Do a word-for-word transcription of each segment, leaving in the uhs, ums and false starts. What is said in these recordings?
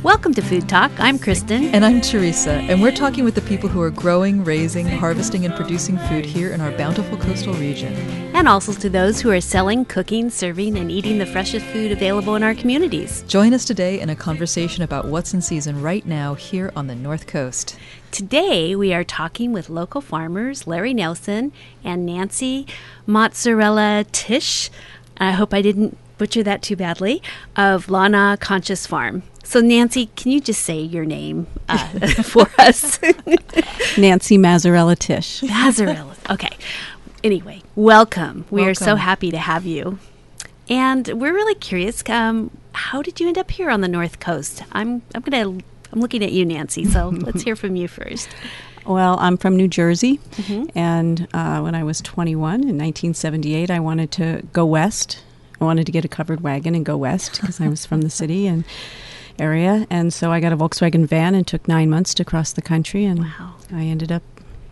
Welcome to Food Talk. I'm Kristen. And I'm Teresa, and we're talking with the people who are growing, raising, harvesting, and producing food here in our bountiful coastal region. And also to those who are selling, cooking, serving, and eating the freshest food available in our communities. Join us today in a conversation about what's in season right now here on the North Coast. Today, we are talking with local farmers Larry Nelson and Nancy Mozzarella Tisch. I hope I didn't butcher that too badly, of Lana Conscious Farm. So, Nancy, can you just say your name uh, for us? Nancy Mazzarella Tisch. Mazzarella. Okay. Anyway, welcome. We welcome. are so happy to have you. And we're really curious, um, how did you end up here on the North Coast? I'm I'm gonna I'm looking at you, Nancy, so let's hear from you first. Well, I'm from New Jersey, Mm-hmm. and uh, when I was twenty-one in nineteen seventy-eight, I wanted to go west. I wanted to get a covered wagon and go west because I was from the city and area, and so I got a Volkswagen van and took nine months to cross the country, and Wow. I ended up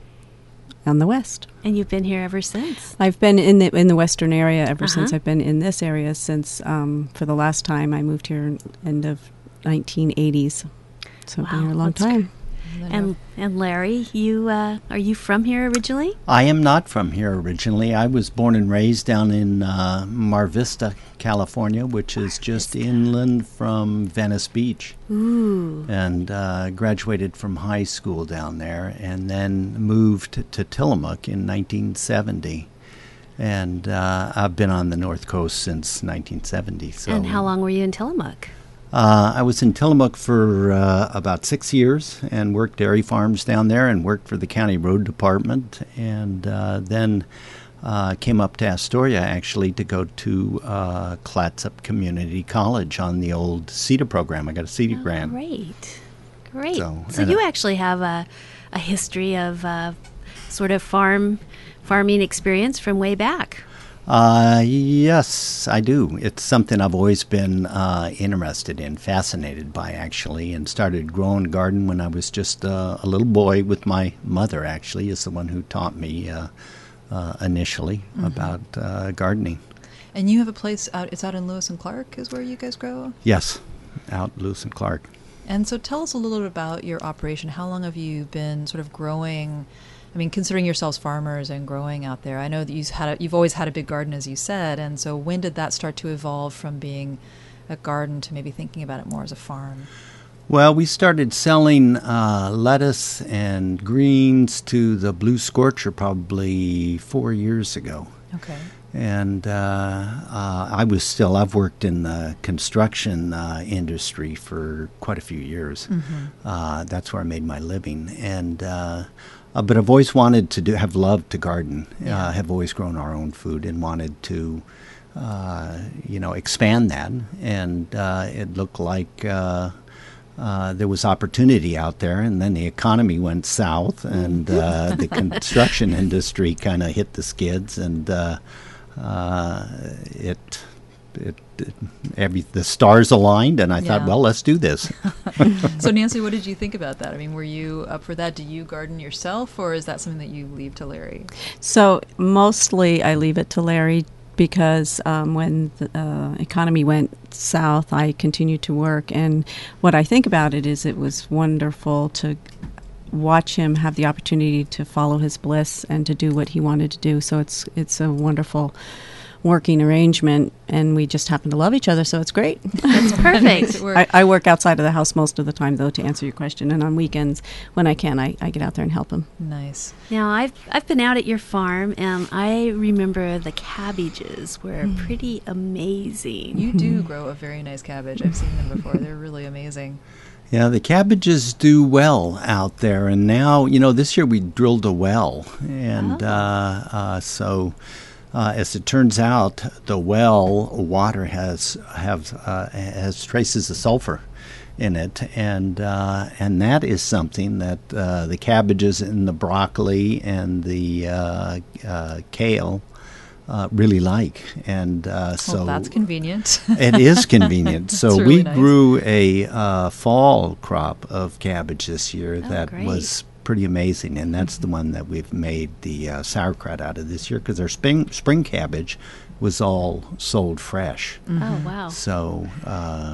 on the west. And you've been here ever since. I've been in the in the western area ever Uh-huh. since. I've been in this area since um, for the last time I moved here in end of nineteen eighties. So I've been Wow, here a long that's time. And and Larry, you uh, are you from here originally? I am not from here originally. I was born and raised down in uh, Mar Vista, California, which is just inland from Venice Beach. Ooh. And uh, graduated from high school down there and then moved to Tillamook in nineteen seventy. And uh, I've been on the North Coast since nineteen seventy. So And how long were you in Tillamook? Uh, I was in Tillamook for uh, about six years and worked dairy farms down there and worked for the county road department, and uh, then uh, came up to Astoria actually to go to uh, Clatsop Community College on the old CETA program. I got a CETA Oh, grant. great, great. So, So, and you I- actually have a a history of uh, sort of farm farming experience from way back. Uh, yes, I do. It's something I've always been uh, interested in, fascinated by, actually, and started growing a garden when I was just uh, a little boy with my mother, actually, is the one who taught me uh, uh, initially Mm-hmm. about uh, gardening. And you have a place out, it's out in Lewis and Clark, is where you guys grow? Yes, out Lewis and Clark. And so tell us a little bit about your operation. How long have you been sort of growing, I mean, considering yourselves farmers and growing out there? I know that you've, had a, you've always had a big garden, as you said, and so when did that start to evolve from being a garden to maybe thinking about it more as a farm? Well, we started selling uh, lettuce and greens to the Blue Scorcher probably four years ago. Okay. And uh, uh, I was still, I've worked in the construction uh, industry for quite a few years. Mm-hmm. Uh, that's where I made my living. And uh, uh, but I've always wanted to do, have loved to garden, Yeah. uh, have always grown our own food and wanted to, uh, you know, expand that. And uh, it looked like uh, uh, there was opportunity out there, and then the economy went south, and uh, the construction industry kind of hit the skids, and uh, uh, it, it, it every the stars aligned, and I thought, Yeah. well, let's do this. So Nancy, what did you think about that? I mean, were you up for that? Do you garden yourself, or is that something that you leave to Larry? So mostly I leave it to Larry because um, when the uh, economy went south, I continued to work. And what I think about it is it was wonderful to watch him have the opportunity to follow his bliss and to do what he wanted to do. So it's it's a wonderful working arrangement, and we just happen to love each other, so it's great. That's Makes perfect. it work. I, I work outside of the house most of the time, though, to answer your question. And on weekends, when I can, I, I get out there and help him. Nice. Now, I've I've been out at your farm, and I remember the cabbages were pretty amazing. You do grow a very nice cabbage. I've seen them before. They're really amazing. Yeah, the cabbages do well out there, and now, you know, this year we drilled a well, and Oh. uh, uh, so uh, as it turns out, the well water has have uh, has traces of sulfur in it, and uh, and that is something that uh, the cabbages and the broccoli and the uh, uh, kale uh, really like, and uh, so Well, that's convenient. it is convenient. So It's we really nice. grew a uh, fall crop of cabbage this year Oh, that great. was pretty amazing, and that's the one that we've made the uh, sauerkraut out of this year, because our spring spring cabbage was all sold fresh. Oh, wow. So um,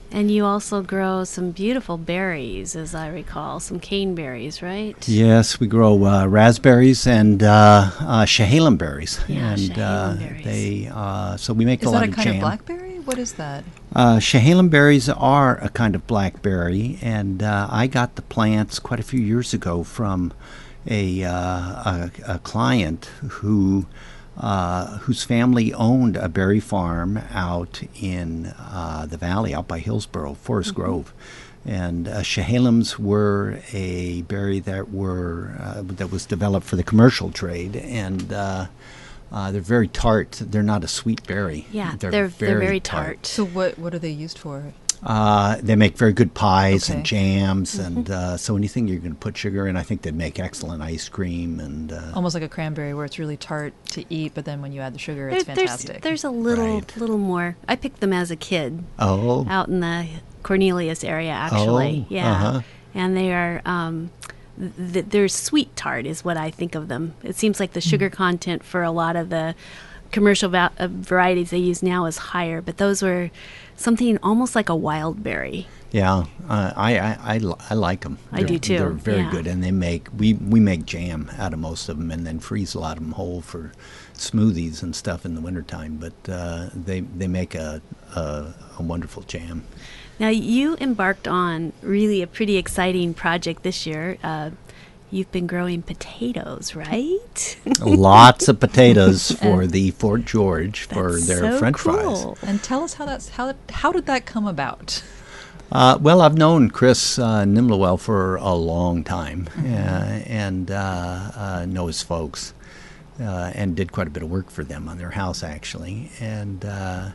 And you also grow some beautiful berries, as I recall, some cane berries, right? Yes, we grow uh, raspberries and uh, uh, Chehalem berries. Yeah, and Chehalem uh, berries. they uh, so we make Is a that lot a of kind jam. of blackberry? What is that? Uh, Chehalem berries are a kind of blackberry, and uh, I got the plants quite a few years ago from a uh, a, a client who. Uh, whose family owned a berry farm out in uh, the valley, out by Hillsboro, Forest mm-hmm. Grove, and uh, Chehalems were a berry that were uh, that was developed for the commercial trade, and uh, uh, they're very tart. They're not a sweet berry. Yeah, they're they're very, they're very tart. tart. So what what are they used for? Uh, they make very good pies Okay. and jams, Mm-hmm. and uh, so anything you're going to put sugar in, I think they'd make excellent ice cream. And uh, Almost like a cranberry, where it's really tart to eat, but then when you add the sugar, it's There- there's, fantastic. there's a little Right. little more. I picked them as a kid oh, out in the Cornelius area, actually. Oh, yeah, uh-huh. and they are. Um, th- they're sweet tart, is what I think of them. It seems like the sugar content for a lot of the commercial va- uh, varieties they use now is higher, but those were something almost like a wild berry. yeah, uh, I, I, I, li- I like them. I do too, They're very yeah. good, and they make we we make jam out of most of them, and then freeze a lot of them whole for smoothies and stuff in the wintertime. But uh, they they make a, a a wonderful jam. Now, you embarked on really a pretty exciting project this year. Uh, you've been growing potatoes, right? Lots of potatoes for the Fort George for That's their so French fries. cool. and tell us how that's how how did that come about? Uh, well, I've known Chris uh, Nimblewell for a long time, Mm-hmm. uh, and uh, uh, know his folks, uh, and did quite a bit of work for them on their house, actually. And uh,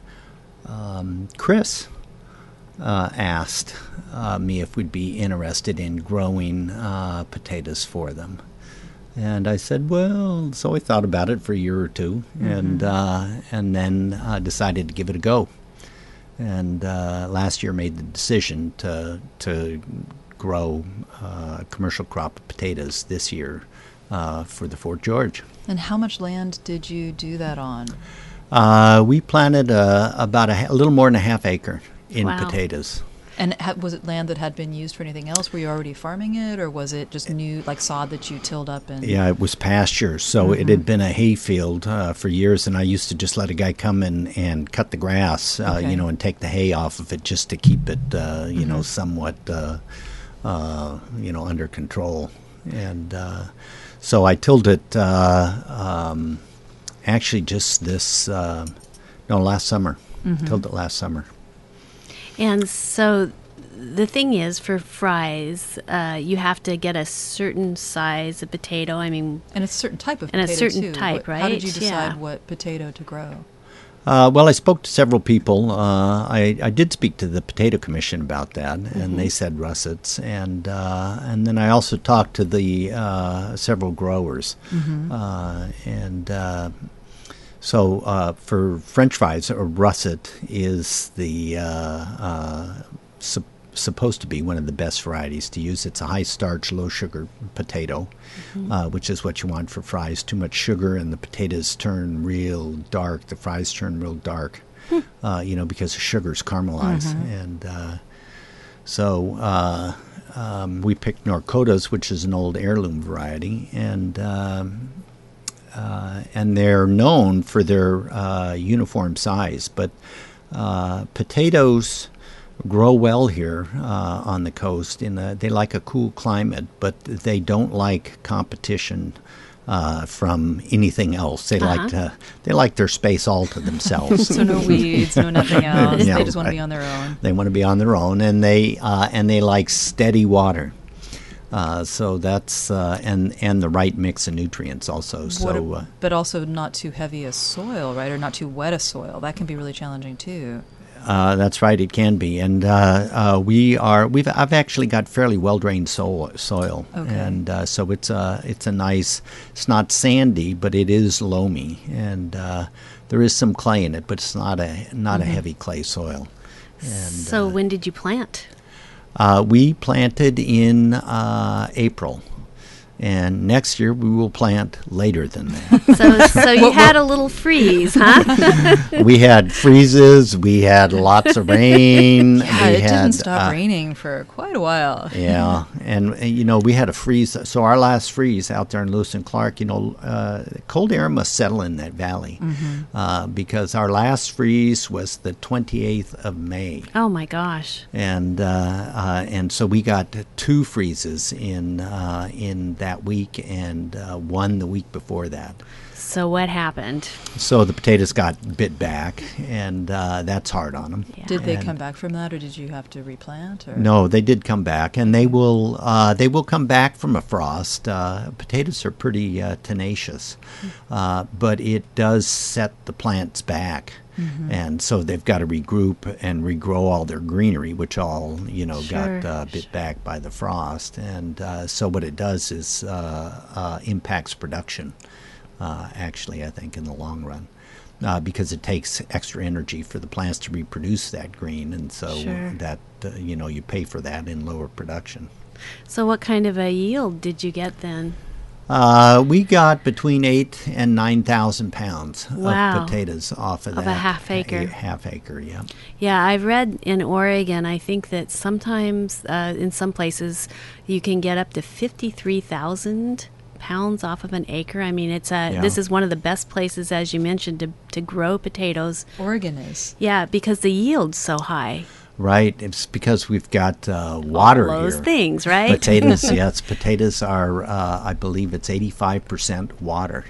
um, Chris uh, asked uh, me if we'd be interested in growing uh, potatoes for them. And I said, well, so I thought about it for a year or two, and uh, and then uh, decided to give it a go. And uh, last year made the decision to to grow uh, commercial crop of potatoes this year uh, for the Fort George. And how much land did you do that on? Uh, we planted uh, about a, ha- a little more than a half acre in Wow. potatoes. And ha- was it land that had been used for anything else? Were you already farming it, or was it just new, like sod that you tilled up and? Yeah, it was pasture, so it had been a hay field uh, for years, and I used to just let a guy come in and cut the grass, uh, Okay. you know, and take the hay off of it just to keep it, uh, you know, somewhat, uh, uh, you know, under control. And uh, so I tilled it uh, um, actually just this, uh, no, last summer. Tilled it last summer. And so the thing is, for fries, uh, you have to get a certain size of potato. I mean, And it's a certain type of And a potato certain too. type, What- How did right? you decide Yeah. what potato to grow? Uh, well, I spoke to several people. Uh, I, I did speak to the Potato Commission about that, and they said russets. And uh, and then I also talked to the uh, several growers. Uh, and uh, so uh, for French fries, a russet is the uh, uh, sup- supposed to be one of the best varieties to use. It's a high starch, low sugar potato, uh, which is what you want for fries. Too much sugar and the potatoes turn real dark. The fries turn real dark, uh, you know, because the sugars caramelize. And uh, so uh, um, we picked Norcotas, which is an old heirloom variety, and um, uh, and they're known for their uh, uniform size. But uh, potatoes grow well here uh, on the coast. In the, they like a cool climate, but they don't like competition uh, from anything else. They like to they like their space all to themselves. So no weeds, no nothing else. Yeah, they just want to right. be on their own. They want to be on their own, and they uh, and they like steady water. Uh, so that's uh, and and the right mix of nutrients also. What So a- uh, but also not too heavy a soil, right? Or not too wet a soil. That can be really challenging too. uh, that's right, it can be. And uh, uh, we are we've I've actually got fairly well drained soil, soil, Okay. and uh, so it's a it's a nice. It's not sandy, but it is loamy, and uh, there is some clay in it, but it's not a not a heavy clay soil. And so when did you plant? Uh, we planted in uh, April, And next year we will plant later than that. So, so you had a little freeze, huh? We had freezes. We had lots of rain. Yeah, we it had, didn't stop uh, raining for quite a while. Yeah, and, and you know we had a freeze. So our last freeze out there in Lewis and Clark, you know, uh, cold air must settle in that valley Mm-hmm. uh, because our last freeze was the twenty-eighth of May. Oh my gosh. And uh, uh, and so we got two freezes in uh, in that week, and uh, one the week before that. So what happened? So the potatoes got bit back, and uh, that's hard on them. Yeah. Did they And- come back from that, or did you have to replant? Or? No, they did come back, and they will uh, they will come back from a frost. Uh, potatoes are pretty uh, tenacious, uh, but it does set the plants back. Mm-hmm. And so they've got to regroup and regrow all their greenery, which all you know Sure, got uh, bit sure. back by the frost. And uh, so what it does is uh, uh, impacts production. Uh, actually, I think in the long run, uh, because it takes extra energy for the plants to reproduce that green, and so Sure. that uh, you know you pay for that in lower production. So what kind of a yield did you get then? Uh, we got between eight and nine thousand pounds Wow. of potatoes off of, Of a that half acre. Half acre, yeah. Yeah, I've read in Oregon, I think that sometimes uh, in some places you can get up to fifty-three thousand pounds off of an acre. I mean, it's a, Yeah. this is one of the best places, as you mentioned, to, to grow potatoes. Oregon is. Yeah, because the yield's so high. Right. It's because we've got uh, water All those here. things, right? Potatoes, yes. Potatoes are, uh, I believe it's eighty-five percent water.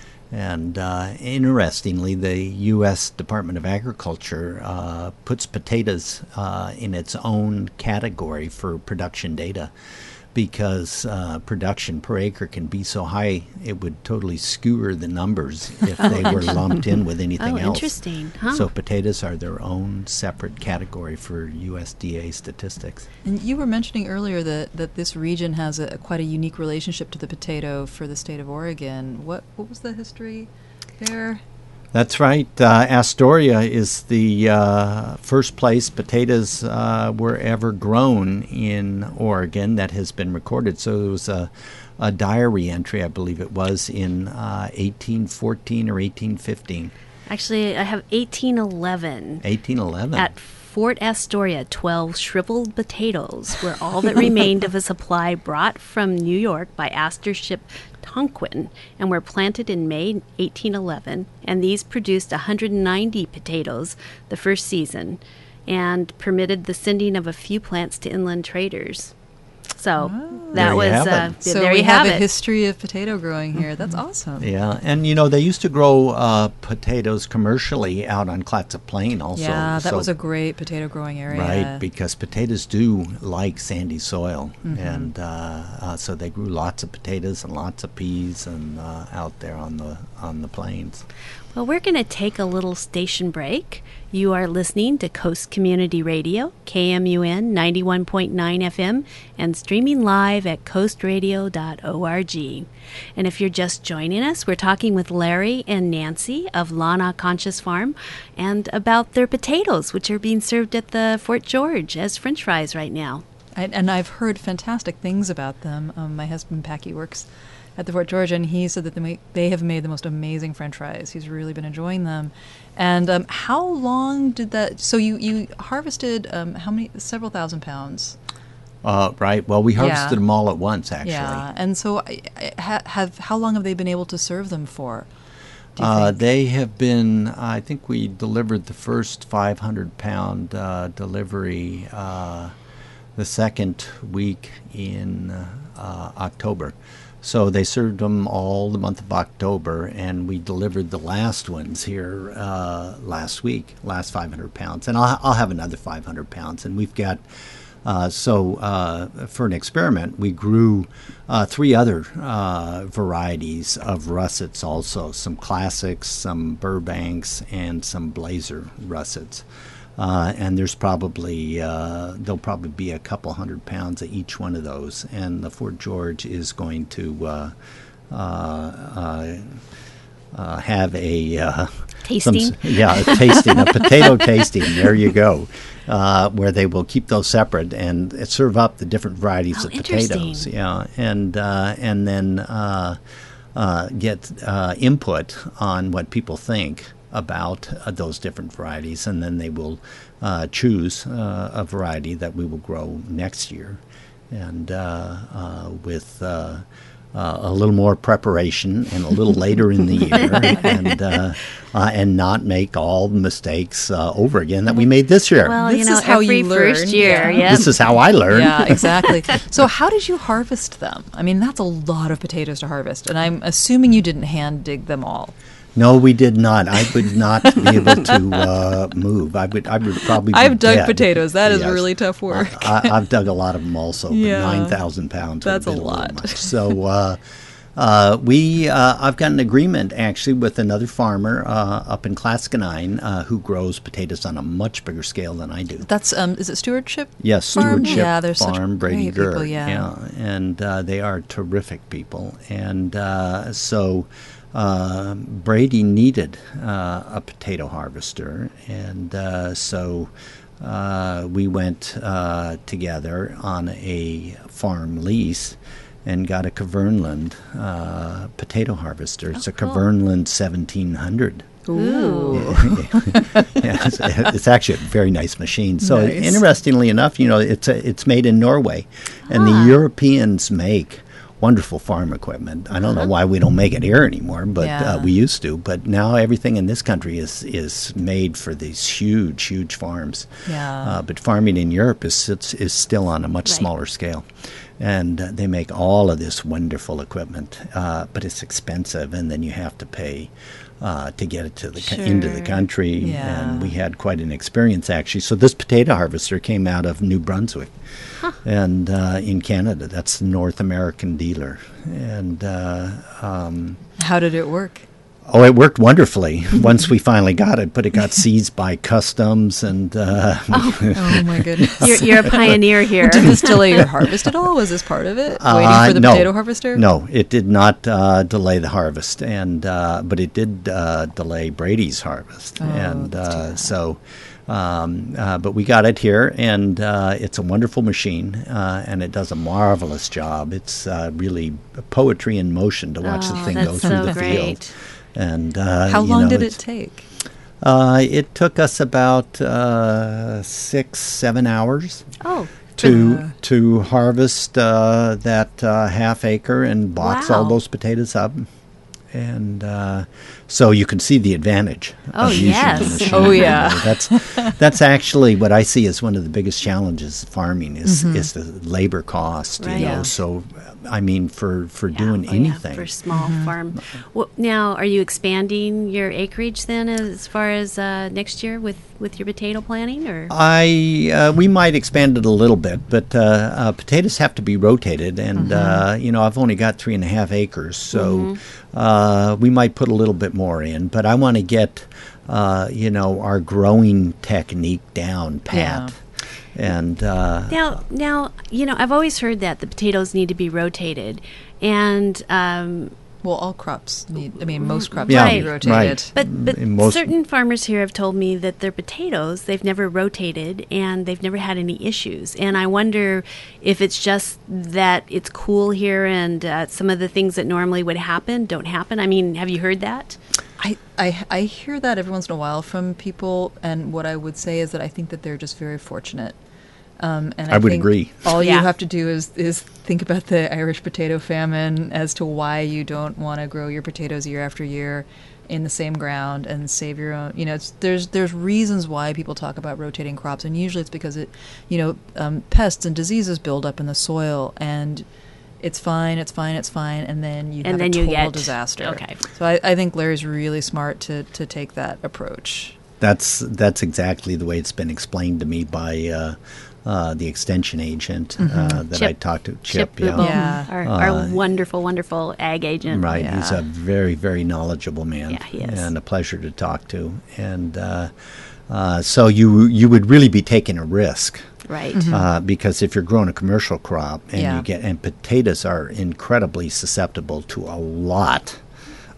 And uh, interestingly, the U S Department of Agriculture uh, puts potatoes uh, in its own category for production data because uh, production per acre can be so high it would totally skewer the numbers if they were lumped in with anything Oh, else. interesting. Huh. So potatoes are their own separate category for U S D A statistics. And you were mentioning earlier that, that this region has a, quite a unique relationship to the potato for the state of Oregon. What what was the history there? That's right. Uh, Astoria is the uh, first place potatoes uh, were ever grown in Oregon that has been recorded. So there was a, a diary entry, I believe it was, in uh, eighteen fourteen or eighteen fifteen. Actually, I have eighteen eleven. eighteen eleven. At Fort Astoria, twelve shriveled potatoes were all that remained of a supply brought from New York by Astor ship Tonquin and were planted in May eighteen eleven. And these produced one hundred ninety potatoes the first season and permitted the sending of a few plants to inland traders. So There that you was, have it. uh, So there we you have have a it. history of potato growing here. That's awesome. Yeah, and you know they used to grow uh, potatoes commercially out on Clatsop Plain also. Yeah, that so- was a great potato growing area. Right, because potatoes do like sandy soil, Mm-hmm. and uh, uh, so they grew lots of potatoes and lots of peas and uh, out there on the on the plains. Well, we're going to take a little station break. You are listening to Coast Community Radio, K M U N ninety-one point nine F M, and streaming live at coast radio dot org. And if you're just joining us, we're talking with Larry and Nancy of Lana Conscious Farm and about their potatoes, which are being served at the Fort George as French fries right now. I, and I've heard fantastic things about them. Um, my husband Packy works at the Fort George, and he said that they, make, they have made the most amazing French fries. He's really been enjoying them. And um, how long did that? So you you harvested um, how many? Several thousand pounds. Uh, right. Well, we harvested Yeah. them all at once, actually. Yeah. And so I, I, ha, have how long have they been able to serve them for? Do you Uh, think? they have been. I think we delivered the first five hundred pound uh, delivery uh, the second week in uh, October. So they served them all the month of October, and we delivered the last ones here uh, last week, last five hundred pounds. And I'll, I'll have another five hundred pounds. And we've got, uh, so uh, for an experiment, we grew uh, three other uh, varieties of russets also, some classics, some Burbanks, and some Blazer russets. Uh, and there's probably uh, there'll probably be a couple hundred pounds of each one of those, and the Fort George is going to uh, uh, uh, uh, have a uh, Tasting? Some, yeah, a tasting, a potato tasting. There you go. Uh, where they will keep those separate and uh, serve up the different varieties Oh, of potatoes. interesting. Yeah, and uh, and then uh, uh, get uh, input on what people think about uh, those different varieties, and then they will uh, choose uh, a variety that we will grow next year, and uh, uh, with. Uh, Uh, a little more preparation and a little later in the year, and uh, uh, and not make all the mistakes uh, over again that we made this year. Well, This you know, is how every you first learn, year, yeah. yeah. This is how I learned. Yeah, exactly. So how did you harvest them? I mean, that's a lot of potatoes to harvest, and I'm assuming you didn't hand dig them all. No, we did not. I would not be able to uh, move. I would. I would probably. Be I've dug dead. potatoes. That is Yes. really tough work. I, I've dug a lot of them also. But Yeah. nine thousand pounds. would That's have a been little lot. much. So. Uh, Uh, we, uh, I've got an agreement actually with another farmer uh, up in Clascanine uh, who grows potatoes on a much bigger scale than I do. That's um, is it Stewardship? Yes, Farm? Stewardship Yeah, they're such Farm, Brady great people, Gurr, yeah. and uh, they are terrific people. And uh, so uh, Brady needed uh, a potato harvester, and uh, so uh, we went uh, together on a farm lease and got a Kverneland uh, potato harvester. It's a Kverneland seventeen hundred. Ooh. Yeah, it's, it's actually a very nice machine. So Nice. interestingly enough, you know, it's a, it's made in Norway, and Ah. the Europeans make wonderful farm equipment. I don't know why we don't make it here anymore, but Yeah. uh, we used to. But now everything in this country is is made for these huge, huge farms. Yeah. Uh, but farming in Europe is is, is still on a much Right. smaller scale. And uh, they make all of this wonderful equipment, uh, but it's expensive, and then you have to pay uh, to get it to the co- into the Sure. country. Yeah. And we had quite an experience actually. So this potato harvester came out of New Brunswick, and uh, in Canada. That's the North American dealer. And uh, um, How did it work? oh, it worked wonderfully once we finally got it, but it got seized by customs, and uh, Oh my goodness. You're, you're a pioneer here. Did this delay your harvest at all? Was this part of it? Uh, Waiting for the no. potato harvester? No, it did not uh, delay the harvest, and uh, but it did uh, delay Brady's harvest, Oh, and that's too uh, bad. so. Um, uh, but we got it here, and uh, it's a wonderful machine, uh, and it does a marvelous job. It's uh, really poetry in motion to watch the Oh, thing that's go through so the great. field. And uh, How you long know, did it it's- take? Uh, it took us about uh, six, seven hours Oh, to Uh, to harvest uh, that uh, half acre and box all Wow. those potatoes up, and uh, so you can see the advantage Oh, of using yes. the machine. Oh, yeah. You know, that's that's actually what I see as one of the biggest challenges of farming is is the labor cost. Right. You know, Yeah. so I mean for for yeah. doing Oh, yeah, anything. for small farm. Well, now, are you expanding your acreage then, as far as uh, next year with, with your potato planting, or? I uh, we might expand it a little bit, but uh, uh, potatoes have to be rotated, and uh, you know I've only got three and a half acres, so uh, we might put a little bit more in. But I want to get uh, you know our growing technique down pat, and uh, Now, now, you know, I've always heard that the potatoes need to be rotated, and um, Well, all crops need, I mean, most crops Yeah, need to be Right. rotated. right. but but in most- certain farmers here have told me that their potatoes they've never rotated and they've never had any issues, and I wonder if it's just that it's cool here and uh, some of the things that normally would happen don't happen. I mean, have you heard that? I, I, I hear that every once in a while from people, and what I would say is that I think that they're just very fortunate. Um, and I, I would think agree. All Yeah. you have to do is, is think about the Irish potato famine as to why you don't want to grow your potatoes year after year in the same ground and save your own. You know, it's, there's there's reasons why people talk about rotating crops, and usually it's because it, you know, um, pests and diseases build up in the soil, and it's fine, it's fine, it's fine, and then you And have then a you total get- disaster. okay. So I, I think Larry's really smart to, to take that approach. That's that's exactly the way it's been explained to me by uh, uh, the extension agent uh, that I Chip. talked to. Chip, Chip, yeah. Lubbock, Yeah. our, our Uh, wonderful, wonderful ag agent. Right, he's Yeah. a very, very knowledgeable man, Yeah, he is. and a pleasure to talk to. And uh, uh, so you you would really be taking a risk, Right. uh, because if you're growing a commercial crop and Yeah. you get and potatoes are incredibly susceptible to a lot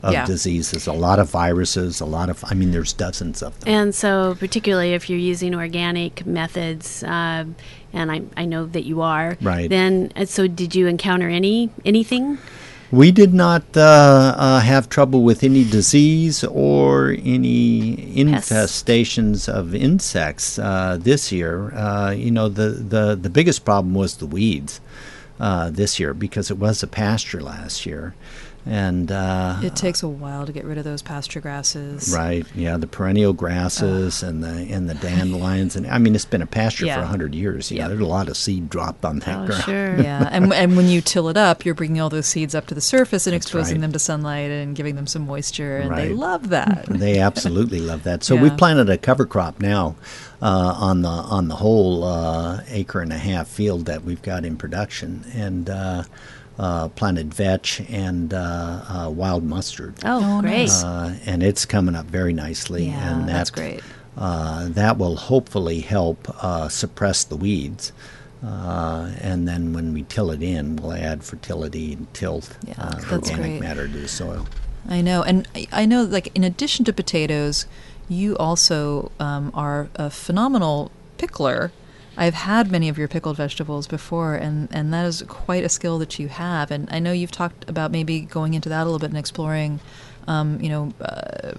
of Yeah. diseases, a lot of viruses, a lot of, I mean, there's dozens of them. And so, particularly if you're using organic methods, uh, and I, I know that you are, Right. then, uh, so did you encounter any anything? We did not uh, uh, have trouble with any disease or any infestations of insects uh, this year. Uh, you know, the, the, the biggest problem was the weeds uh, this year because it was a pasture last year. And uh, It takes a while to get rid of those pasture grasses. right, yeah, the perennial grasses and the and the dandelions, and I mean, it's been a pasture Yeah. for a hundred years. You know, Yeah. there's a lot of seed dropped on that Oh, ground. sure. Yeah, and and when you till it up, you're bringing all those seeds up to the surface and That's exposing right. them to sunlight and giving them some moisture, and they Right. love that. They absolutely love that. So Yeah. we've planted a cover crop now uh, on the on the whole uh, acre and a half field that we've got in production, and uh, uh, planted vetch and uh, uh, wild mustard, Oh, Oh, great. nice. uh, and it's coming up very nicely. Yeah, and that, that's great. Uh, that will hopefully help uh, suppress the weeds. Uh, and then when we till it in, we'll add fertility and tilt Yeah, uh, that's organic great. matter to the soil. I know, and I- I know, like in addition to potatoes, you also um, are a phenomenal pickler. I've had many of your pickled vegetables before, and, and that is quite a skill that you have. And I know you've talked about maybe going into that a little bit and exploring, um, you know, uh,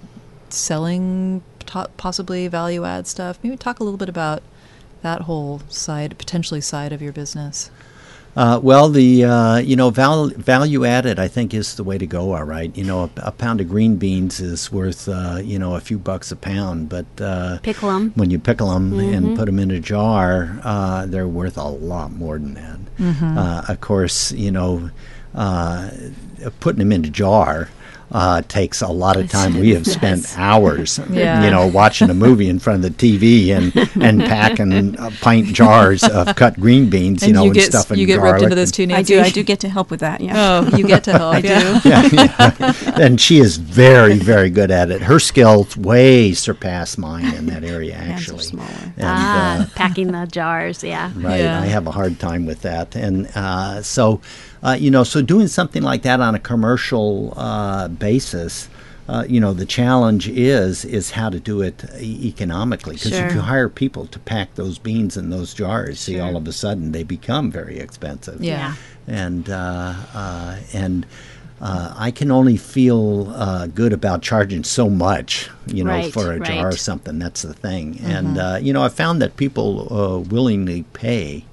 selling to- possibly value add stuff. Maybe talk a little bit about that whole side, potentially side of your business. Uh, well, the uh, you know val- value added, I think, is the way to go. All right, you know, a, a pound of green beans is worth uh, you know a few bucks a pound, but uh, Pickle 'em. when you pickle them and put them in a jar, uh, they're worth a lot more than that. Uh, of course, you know, uh, putting them in a jar. Uh, takes a lot of time. We have spent Yes. hours, Yeah. you know, watching a movie in front of the T V and, and packing uh, pint jars of cut green beans, you And know, you and get stuff in you get garlic. roped into this and- too, I Nancy. do. I do get to help with that. Yeah. Oh, you get to help. I yeah. do. yeah, yeah. And she is very, very good at it. Her skills way surpass mine in that area, Hands are actually. smaller. And, ah, uh, packing the jars, yeah. right, Yeah. I have a hard time with that. And uh, so, uh, you know, so doing something like that on a commercial uh, basis, uh, you know, the challenge is is how to do it e- economically. Because Sure. if you hire people to pack those beans in those jars, see, Sure. all of a sudden they become very expensive. Yeah. and uh, uh, and uh, I can only feel uh, good about charging so much, you know, Right, for a jar or right. something. That's the thing. And uh, you know, I found that people uh, willingly pay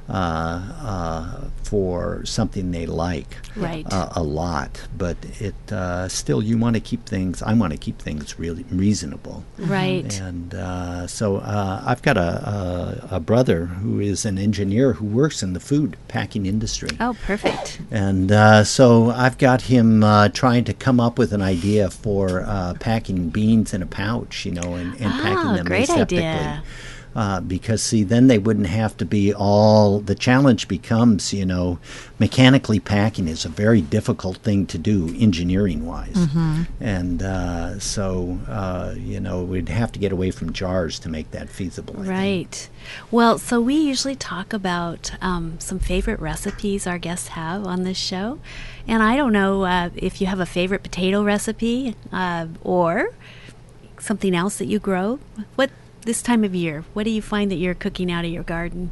uh, uh, for something they like Right. uh, a lot, but it uh, still you want to keep things. I want to keep things really reasonable. Right. And uh, so uh, I've got a, a, a brother who is an engineer who works in the food packing industry. Oh, perfect. And uh, so I've got him uh, trying to come up with an idea for uh, packing beans in a pouch, you know, and, and packing Ah, them great aseptically. idea. Uh, because, see, then they wouldn't have to be all. The challenge becomes, you know, mechanically packing is a very difficult thing to do engineering wise. Mm-hmm. And uh, so, uh, you know, we'd have to get away from jars to make that feasible. I think. Right. Well, so we usually talk about um, some favorite recipes our guests have on this show. And I don't know uh, if you have a favorite potato recipe uh, or something else that you grow. What this time of year, what do you find that you're cooking out of your garden?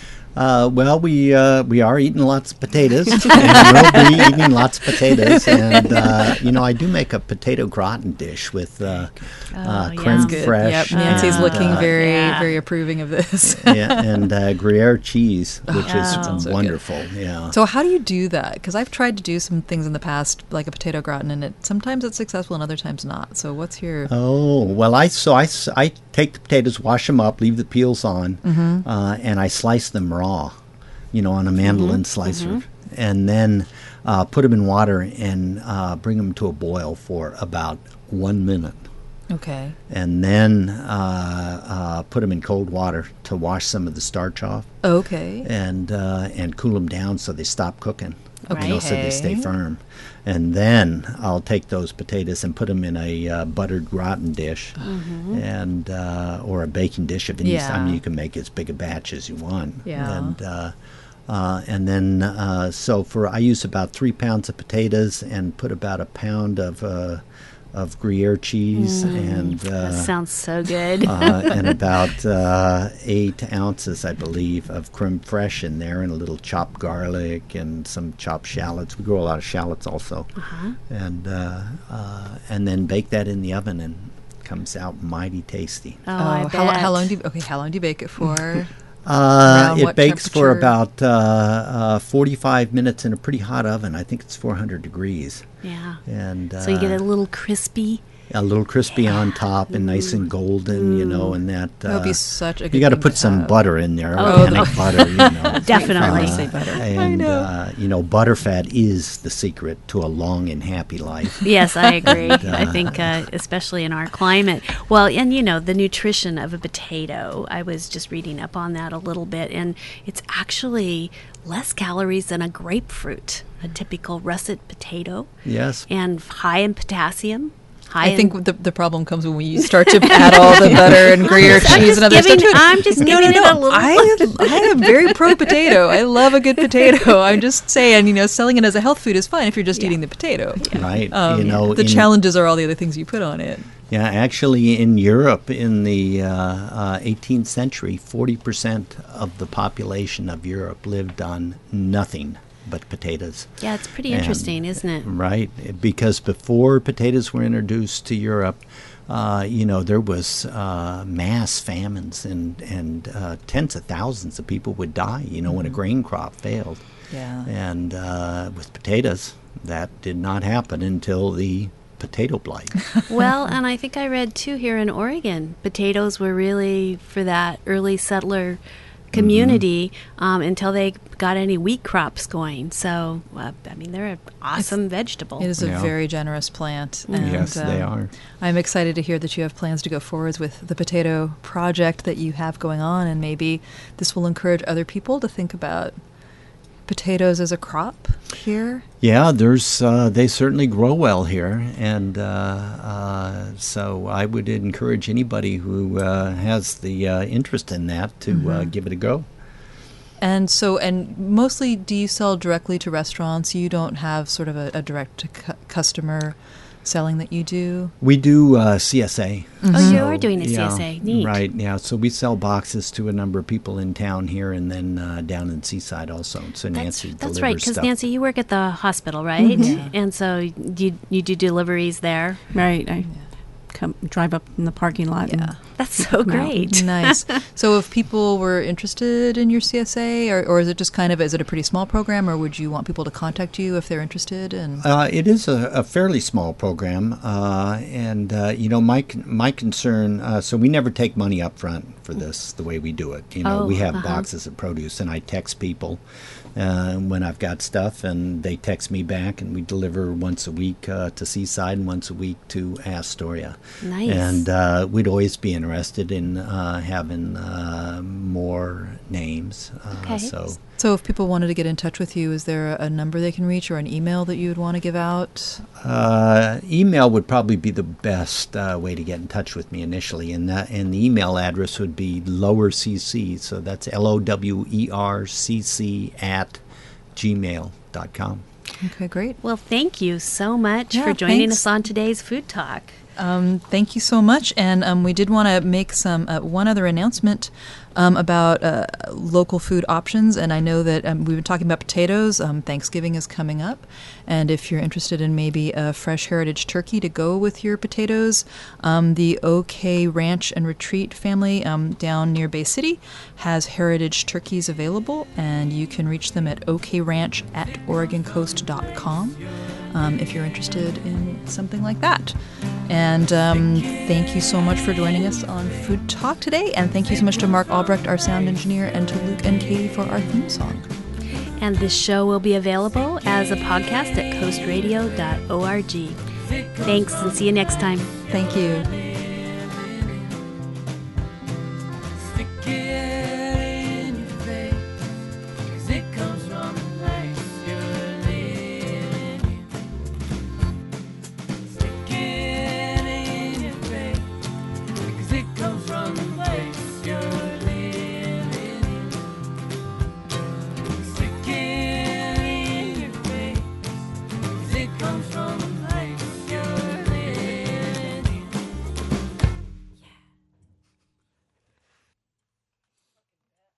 Uh, well, we uh, we are eating lots of potatoes, and we'll be eating lots of potatoes. And uh, you know, I do make a potato gratin dish with uh, uh, Oh, creme yum. Good. fraiche. Yep. Nancy's and, looking uh, very, Yeah. very approving of this. yeah, and uh, Gruyere cheese, which Oh. is Sounds so good. wonderful. Yeah. So how do you do that? Because I've tried to do some things in the past, like a potato gratin, and it sometimes it's successful and other times not. So what's your? Oh, well, I so I, s- I take the potatoes, wash them up, leave the peels on, Mm-hmm. uh, and I slice them raw, you know, on a mandolin slicer, and then uh, put them in water and uh, bring them to a boil for about one minute. Okay. And then uh, uh, put them in cold water to wash some of the starch off, Okay. and uh, and cool them down so they stop cooking. You know, so they stay Okay. firm. And then I'll take those potatoes and put them in a uh, buttered gratin dish, and uh, or a baking dish of any. I Yeah. mean, you can make as big a batch as you want. Yeah. And uh, Uh, and then, uh, so for I use about three pounds of potatoes and put about a pound of uh, of Gruyere cheese Mm, and that uh, sounds so good. uh, and about uh, eight ounces, I believe, of creme fraiche in there, and a little chopped garlic and some chopped shallots. We grow a lot of shallots also, Uh-huh. and uh, uh, and then bake that in the oven, and it comes out mighty tasty. Oh, I bet. how, lo- how long do you, okay? How long do you bake it for? Uh, Around it what bakes for temperature? about uh, uh, forty-five minutes in a pretty hot oven. I think it's four hundred degrees, Yeah. and uh, So you get a little crispy. a little crispy on top and nice and golden, you know, and that. Uh, That would be such a good you got to thing put to some have. butter in there, Oh, organic butter, you know. Definitely. I say butter. And, know. Uh, you know, butterfat is the secret to a long and happy life. Yes, I agree. And, I uh, think, uh, especially in our climate. Well, and you know, the nutrition of a potato, I was just reading up on that a little bit, and it's actually less calories than a grapefruit, a typical russet potato, Yes. and high in potassium. High I in, think the the problem comes when you start to add all the butter and Gruyere I'm cheese just and other stuff giving- to it. I'm just no, giving no, it no. a little- I am, I am very pro potato. I love a good potato. I'm just saying, you know, selling it as a health food is fine if you're just Yeah. eating the potato. Right. Um, you know, the in- challenges are all the other things you put on it. Yeah, actually, in Europe, in the uh, uh, eighteenth century, forty percent of the population of Europe lived on nothing but potatoes. yeah, it's pretty And- interesting, isn't it? Right, because before potatoes were introduced to Europe, uh, you know, there was uh, mass famines, and and uh, tens of thousands of people would die. You know, when a grain crop failed, Yeah. and uh, with potatoes, that did not happen until the potato blight. Well, and I think I read too here in Oregon, potatoes were really for that early settler community um, until they got any wheat crops going. So, uh, I mean, they're an awesome vegetable. It is a Yeah. very generous plant. And, Yes, they um, are. I'm excited to hear that you have plans to go forwards with the potato project that you have going on, and maybe this will encourage other people to think about potatoes as a crop here. Yeah, there's uh, they certainly grow well here, and uh, uh, so I would encourage anybody who uh, has the uh, interest in that to uh, give it a go. And so, and mostly, do you sell directly to restaurants? You don't have sort of a, a direct to cu- customer selling that you do? We do uh, C S A. Oh, you So, are doing a yeah, C S A. Neat. Right, yeah. So we sell boxes to a number of people in town here, and then uh, down in Seaside also. So That's, Nancy that's delivers right, because stuff. Nancy, you work at the hospital, right? Yeah. And so you you do deliveries there. Right. I come drive up in the parking lot. Yeah. And That's so Come out. great. Nice. So if people were interested in your C S A, or, or is it just kind of, is it a pretty small program, or would you want people to contact you if they're interested? And Uh, it is a, a fairly small program, uh, and uh, you know my con- my concern. Uh, so we never take money up front for this. The way we do it, you know, Oh, we have uh-huh. boxes of produce, and I text people uh, when I've got stuff, and they text me back, and we deliver once a week uh, to Seaside and once a week to Astoria. Nice. And uh, we'd always be interested in uh, having uh, more names. Uh, Okay. So. so if people wanted to get in touch with you, is there a number they can reach or an email that you would want to give out? Uh, email would probably be the best uh, way to get in touch with me initially, and that and the email address would be lower cc. So that's L O W E R C C at gmail dot com. Okay, great. Well, thank you so much Yeah, for joining thanks. us on today's Food Talk. Um, thank you so much. And um, we did want to make some uh, one other announcement um, about uh, local food options. And I know that um, we've been talking about potatoes. Um, Thanksgiving is coming up. And if you're interested in maybe a fresh heritage turkey to go with your potatoes, um, the OK Ranch and Retreat family um, down near Bay City has heritage turkeys available. And you can reach them at okranch at oregon coast dot com. Um, if you're interested in something like that. And um, thank you so much for joining us on Food Talk today. And thank you so much to Mark Albrecht, our sound engineer, and to Luke and Katie for our theme song. And this show will be available as a podcast at coast radio dot org. Thanks, and see you next time. Thank you.